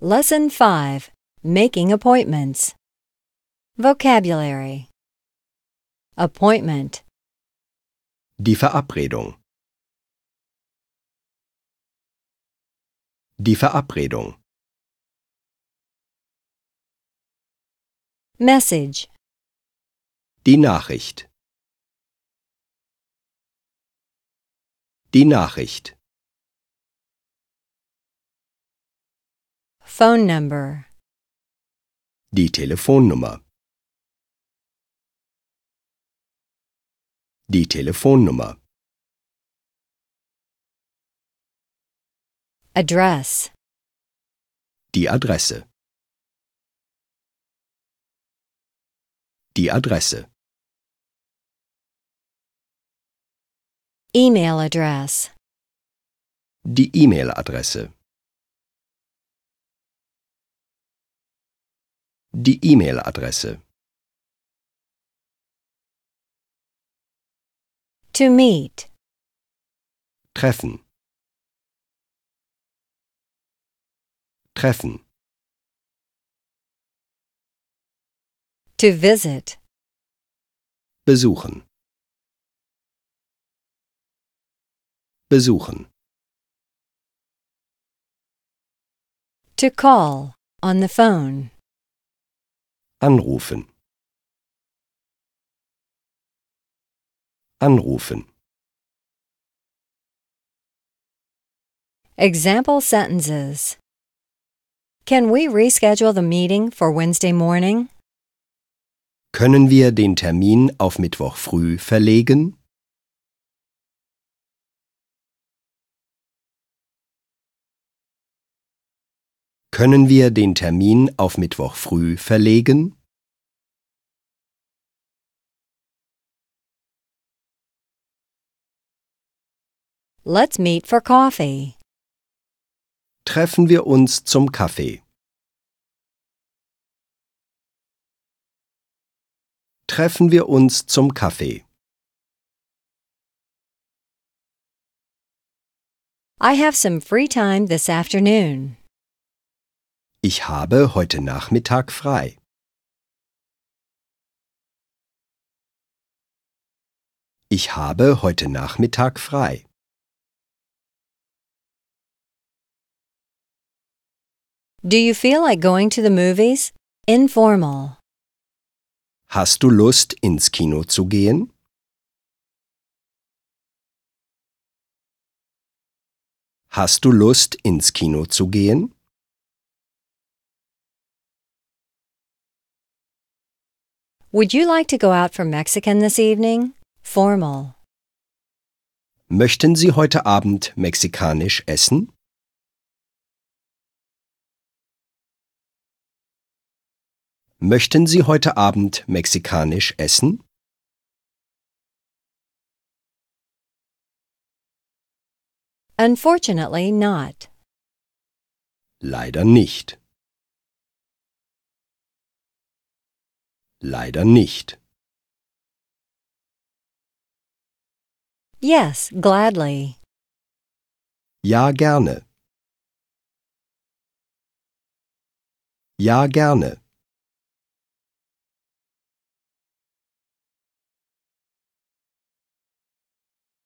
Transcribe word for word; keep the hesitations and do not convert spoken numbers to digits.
Lesson five. Making appointments. Vocabulary. Appointment. Die Verabredung. Die Verabredung. Message. Die Nachricht. Die Nachricht. Phone number. Die Telefonnummer. Die Telefonnummer. Address. Die Adresse. Die Adresse. Email address. Die E-Mail-Adresse. Die E-Mail-Adresse. To meet. Treffen. Treffen. To visit. Besuchen. Besuchen. To call. On the phone. Anrufen. Anrufen. Example sentences. Can we reschedule the meeting for Wednesday morning? Können wir den Termin auf Mittwoch früh verlegen? Können wir den Termin auf Mittwoch früh verlegen? Let's meet for coffee. Treffen wir uns zum Kaffee. Treffen wir uns zum Kaffee. I have some free time this afternoon. Ich habe heute Nachmittag frei. Ich habe heute Nachmittag frei. Do you feel like going to the movies? Informal. Hast du Lust, ins Kino zu gehen? Hast du Lust, ins Kino zu gehen? Would you like to go out for Mexican this evening? Formal. Möchten Sie heute Abend mexikanisch essen? Möchten Sie heute Abend mexikanisch essen? Unfortunately not. Leider nicht. Leider nicht. Yes, gladly. Ja, gerne. Ja, gerne.